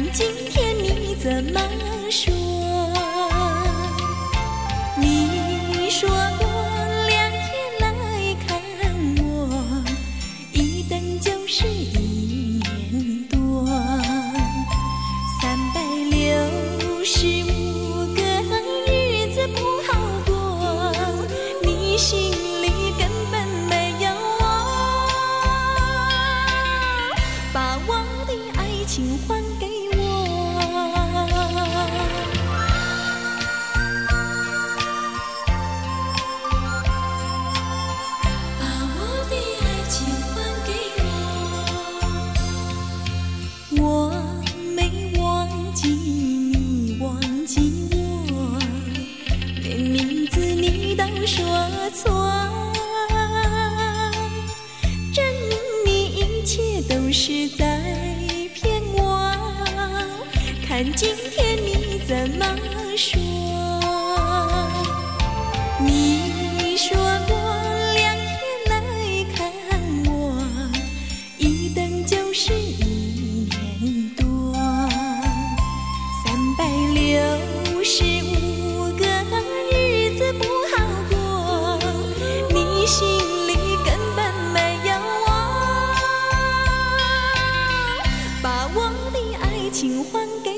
看今天你怎么说？你说过2天来看我，一等就是1年多，365个日子不好过，你心里根本没有我，把我的爱情还给我。把我的爱情还给我。我没忘记你忘记我，连名字你都说错，证明一切都是在骗我，看今天你怎么说？你说过2天来看我，一等就是1年多，365个日子不好过，你心里根本没有我，把我的爱情还给